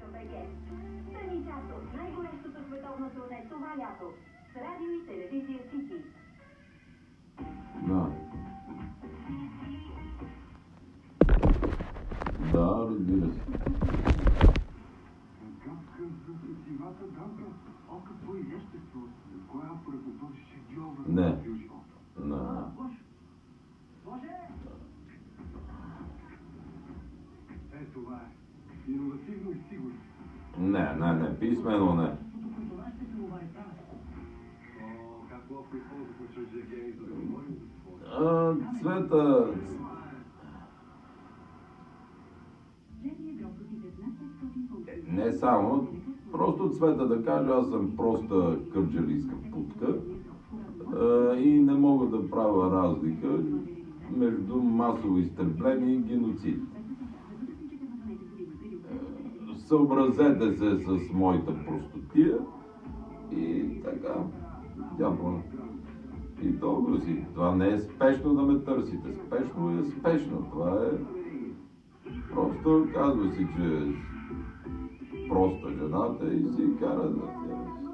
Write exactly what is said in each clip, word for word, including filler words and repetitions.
БГ. Страни част от най-горещото световно турне това лято с радио и телевизия Сити. Да. Да, разбира се. Гадка за сетивата дамка. О, какво изящество. Кой автор е този шедьовър Не. на живота? На. Може? Е, това е. Иновативно и сигурно. Не, не, не, писмено не. О, как ловко използвахме чуждия гений, за да говорим за А, това. Цвета... Не само, просто Цвета да кажа, аз съм проста кърджалийска путка а, и не мога да правя разлика между масово изтребление и геноцид. Съобразете се с моята простотия и така, дявола. И толкова си. Това не е спешно да ме търсите. Спешно е спешно. Това е... Просто казва си, че е проста жената и си кара да тя.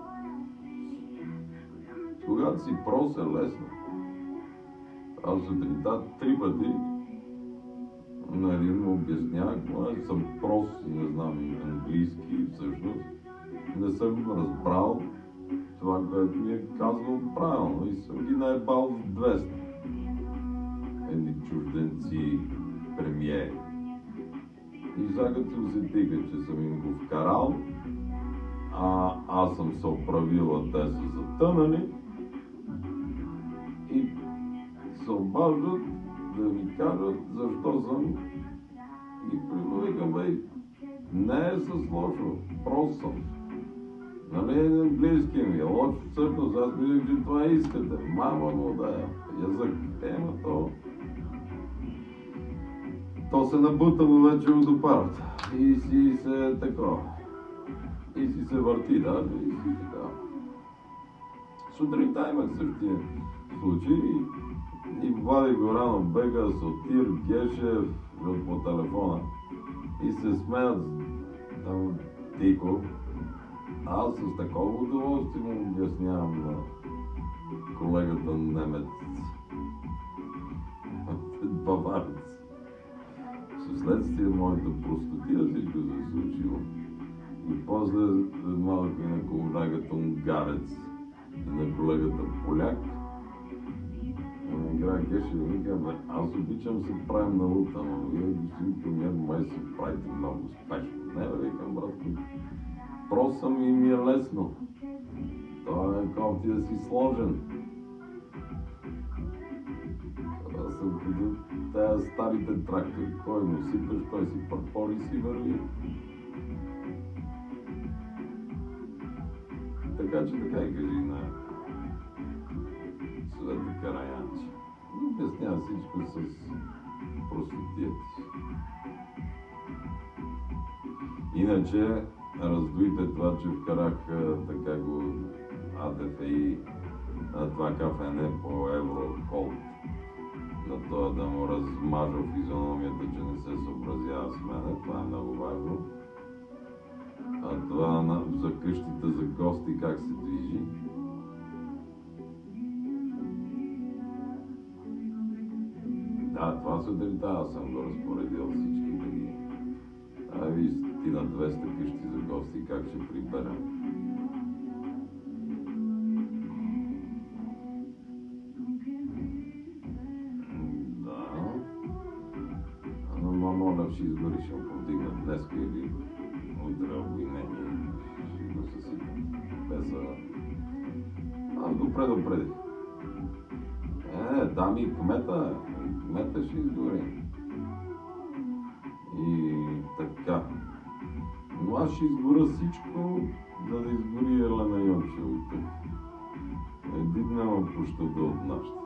Когато си прост е лесно. Аз сутринта три пъти на един му обяснях, аз съм прост и не знам английски, всъщност не съм разбрал това, което ми е казал правилно и съм ги наебал с двеста. Едни чужденци, премиери. И сега като се усетиха, че съм им го вкарал, а аз съм се оправил, а те са затънали и се обаждат да ми кажат защо съм и привикам, бей, не е с лошо, прост съм. Нали е английски ми, лошо всъщност, аз мислех, че това искате. Мама му да е, язък, ема то. То се набутало вече от опарата и си се такова. И си се върти, да, и си така. Сутринта имах същия случай и, и Влади Горанов бега, Сотир, Гешев по телефона и се смеят там тихо. Аз с такова удоволствие му обяснявам на колегата немец, баварец. Вследствие моята простотия всичко се е случило. И после малко и на колегата унгарец и на колегата поляк. Игра Геше и вика, бе, аз обичам се правим на лута, но вие, господин премиер, май се правите много успешно. Не, бе, викам, братко, прост съм и ми е лесно. Това е кофти да си сложен. Аз съм като тези старите трактори. Кой му сипеш, той си парпори и си върви. Така че така и кажи на Света Караянчи. Обяснява всичко с простотията си. Иначе, раздуйте това, че вкарах така го А Д Ф И на това кафене по Евроколт. На това да му размажа физиономията, че не се съобразява с мене. Това е много важно. А това на, за къщите за гости как се движи. Да, това сутринта аз съм го разпоредил всички да ги... А ви ти на двеста къщи за гости как ще приберем. Ще изгори, ще го повдигна днеска или утре обвинение. Ще го съсипам. Без... Аз го предупредих. Е, там и кмета. И кмета ще изгори. И така. Но аз ще изгоря всичко, за да изгори Елена Йончева. Един няма пощада от нашата.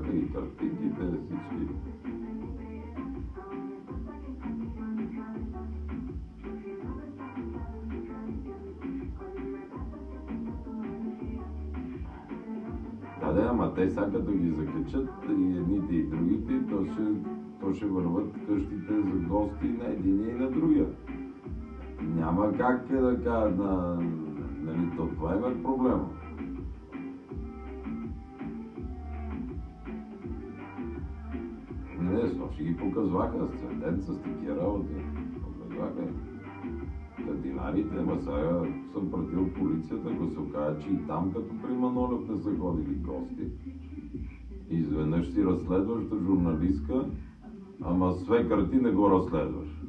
показваха и картинките, всички. Да, да, ама те сега като ги закачат и едните и другите, то ще, то ще върват къщите за гости на единия и на другия. Няма как да кажа на... Нали, то това има проблема. Не, снощи ги показваха асцендент с такива работи. Показваха кардиналите, ама сега съм пратил полицията, ако се окаже, че и там като при Манолев не са ходили гости. Изведнъж си разследваща журналистка, ама свекър ти не го разследваш.